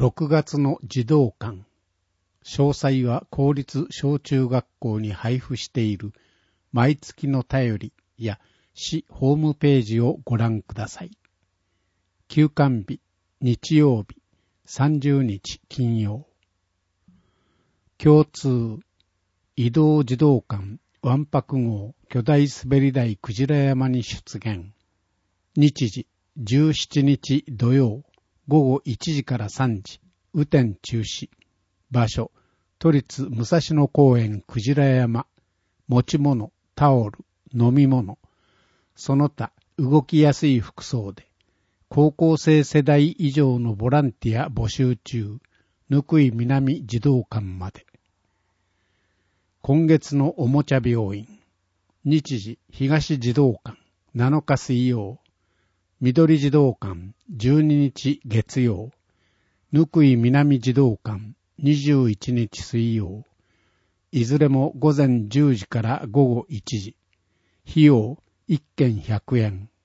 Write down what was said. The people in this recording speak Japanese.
6月の児童館。詳細は公立小中学校に配布している毎月の便りや市ホームページをご覧ください。休館日、日曜日、30日金曜。共通、移動児童館、わんぱく号、巨大滑り台くじら山に出現。日時、17日土曜、午後1時から3時、雨天中止。場所、都立武蔵野公園くじら山。持ち物、タオル、飲み物。その他、動きやすい服装で、高校生世代以上のボランティア募集中、ぬくい南児童館まで。今月のおもちゃ病院。日時、東児童館、7日水曜。緑児童館、12日月曜。ぬくい南児童館、21日水曜。いずれも午前10時から午後1時。費用、1件100円。